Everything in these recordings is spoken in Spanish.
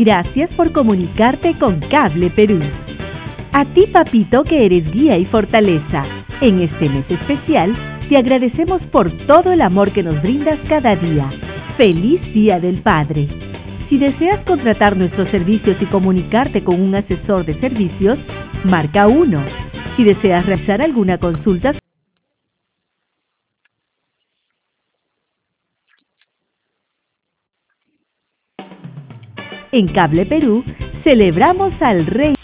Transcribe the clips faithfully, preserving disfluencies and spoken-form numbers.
Gracias por comunicarte con Cable Perú. A ti, papito, que eres guía y fortaleza. En este mes especial, te agradecemos por todo el amor que nos brindas cada día. ¡Feliz Día del Padre! Si deseas contratar nuestros servicios y comunicarte con un asesor de servicios, marca uno. Si deseas realizar alguna consulta, en Cable Perú, celebramos al Rey.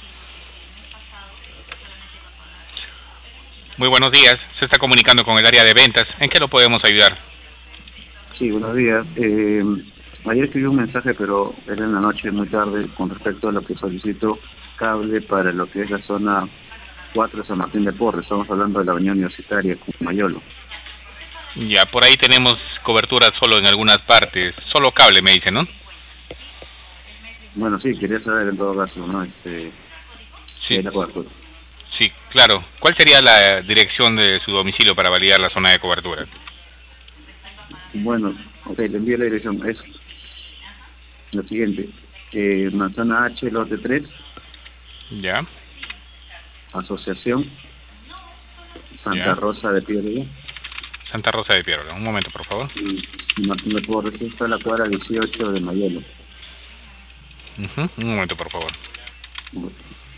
Muy buenos días, se está comunicando con el área de ventas. ¿En qué lo podemos ayudar? Sí, buenos días. Eh, ayer escribí un mensaje, pero era en la noche, muy tarde, con respecto a lo que solicito cable para lo que es la zona cuatro de San Martín de Porres. Estamos hablando de la avenida Universitaria, Mayolo. Ya, por ahí tenemos cobertura solo en algunas partes. Solo cable, me dice, ¿no? Bueno, sí, quería saber en todo caso, ¿no? Este, sí. La cobertura. Sí, claro. ¿Cuál sería la dirección de su domicilio para validar la zona de cobertura? Bueno, ok, le envío la dirección. Es lo siguiente. Eh, Manzana H, lote tres. Ya. Asociación Santa ya. Rosa de Piedra. Santa Rosa de Piedra. Un momento, por favor. Y Martín de Porres, está en la cuadra dieciocho de Mayolo. Uh-huh. Un momento, por favor. Bueno.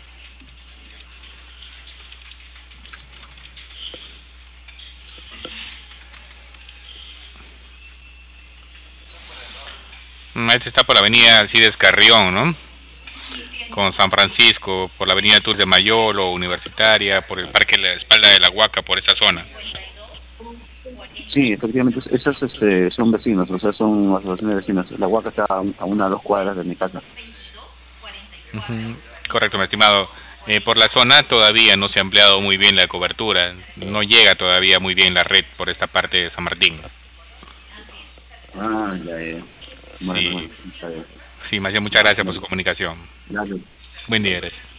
Este está por la avenida Alcides Carrión, ¿no? Con San Francisco, por la avenida Tour de Mayolo, Universitaria, por el Parque La Espalda de la Huaca, por esa zona. Sí, efectivamente, esas este, son vecinos, o sea, son asociaciones de vecinos. La Huaca está a una o dos cuadras de mi casa. Uh-huh. Correcto, mi estimado. Eh, por la zona todavía no se ha ampliado muy bien la cobertura, no llega todavía muy bien la red por esta parte de San Martín. Ah, ya, ya. Bueno, sí, bueno, está bien. sí, más bien muchas gracias por su comunicación. Gracias. Buen día, gracias.